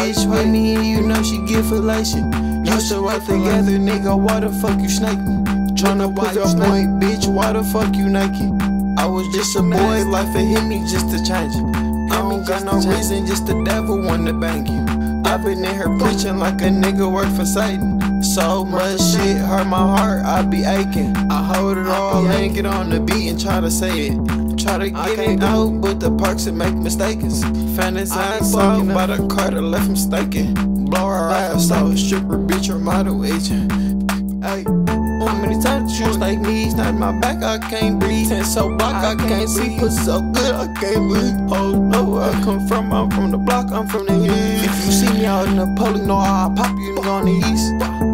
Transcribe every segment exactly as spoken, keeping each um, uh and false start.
bitch with me and you know she get fellatio. Used to work together, nigga, why the fuck you snake me? Tryna put your point, bitch, why the fuck you naked? I was just a boy, life it hit me just to change it. I don't got no reason, just the devil wanna bang you. I been in here preaching like a nigga work for Satan. So much shit hurt my heart, I be aching. I hold it all and get on the beat and try to say it. Try to get it out, but the perks and make mistakes. Fantasizing so by the car that left mistaken. Blow her ass out, stripper, bitch, her model agent. Ay. How many times shoes like me, snap my back, I can't breathe. And so block, I can't see. Put so good, I can't breathe. Oh no, where I come from, I'm from the block, I'm from the east. If you see me out in the public, know I'll pop you on the east.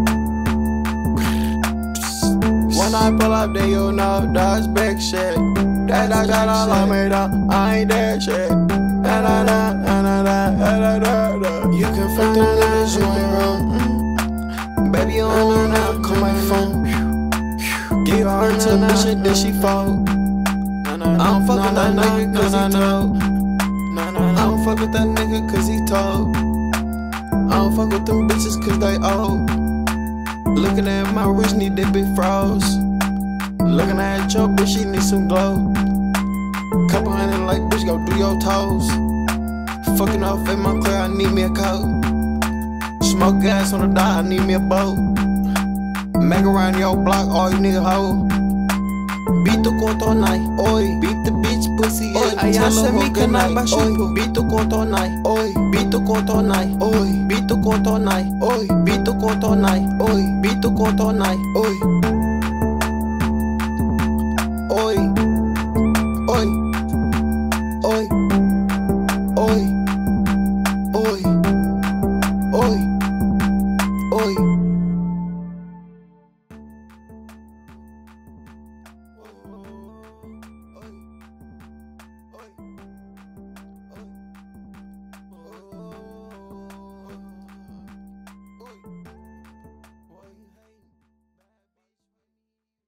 When I pull up, then you know that's big shit. That I got all on me though, I ain't that shit. Da da da da da da da da da. You can fuck them niggas, you ain't wrong. Baby, you don't know, call my phone. Give her to the shit, then she fall. I don't fuck with that nigga cause he told. I don't fuck with that nigga cause he told. I don't fuck with them bitches cause they old. Looking at my wrist, need that big froze. Looking at your bitch, she need some glow. Couple hundred like bitch, go do your toes. Fucking off in my car, I need me a coat. Smoke gas on the dock, I need me a boat. Make around your block, all you nigga hoe. Beat the court all night, oi. Beat the bitch pussy, oi. Ella se mi canal ba shampoo. Beat the court all night, oi. Beat the court all night, oi. Beat the court all night, oi. Beat the court all night, oi. Beat the court all night, oi. Oi. Oi. Oi. Oi. Oi. Oi. Oi.